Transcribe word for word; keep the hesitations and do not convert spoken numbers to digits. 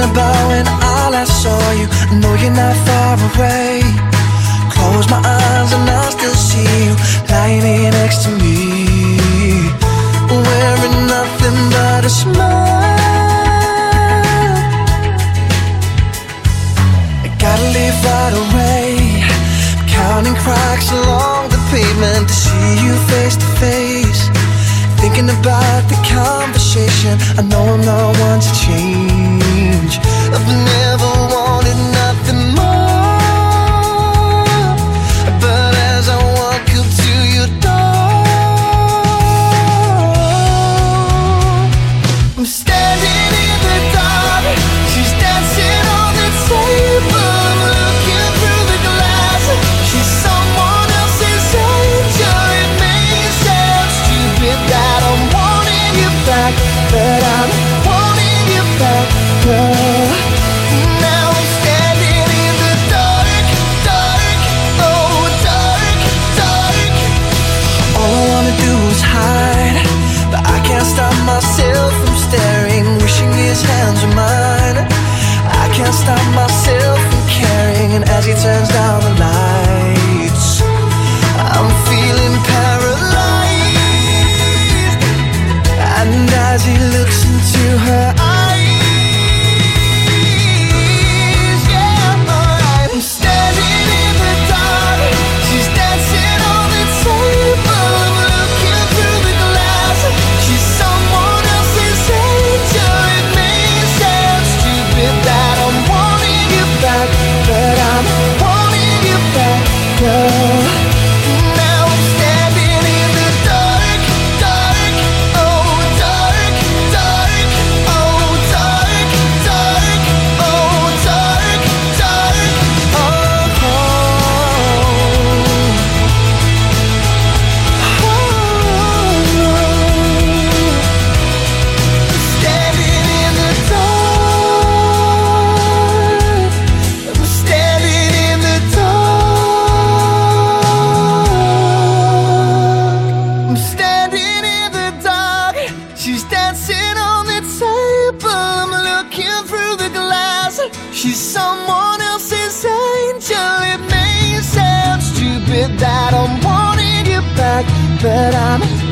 about when I last saw you. I know you're not far away. Close my eyes and I still see you lying here next to me, wearing nothing but a smile. I gotta leave right away, counting cracks along the pavement to see you face to face. Thinking about the conversation, I know I'm not one to change. I've never wanted nothing more, but as I walk up to your door, I'm standing in the dark. She's dancing on the table. I'm looking through the glass. She's someone else's angel. It may sound stupid that I'm wanting you back, but I'm wanting you back, girl. Now I'm standing in the dark, dark, oh dark, dark. All I wanna do is hide, but I can't stop myself from staring, wishing his hands were mine. I can't stop myself from caring, and as he turns down the lights, I'm feeling paralyzed. And as he looks into her eyes, yeah, alright. I'm standing in the dark. She's dancing on the table. I'm looking through the glass. She's someone else's angel. It may sound stupid that I'm wanting you back, but I'm wanting you back, girl. Now I'm standing in the dark, dark, oh dark, dark, oh dark, dark, oh dark, dark, oh, oh. Standing in the dark. I'm standing in the dark. I'm standing in the dark. She's dancing on the table. I'm looking through the glass. She's someone else's angel. It may sound stupid that I'm wanting you back, but I'm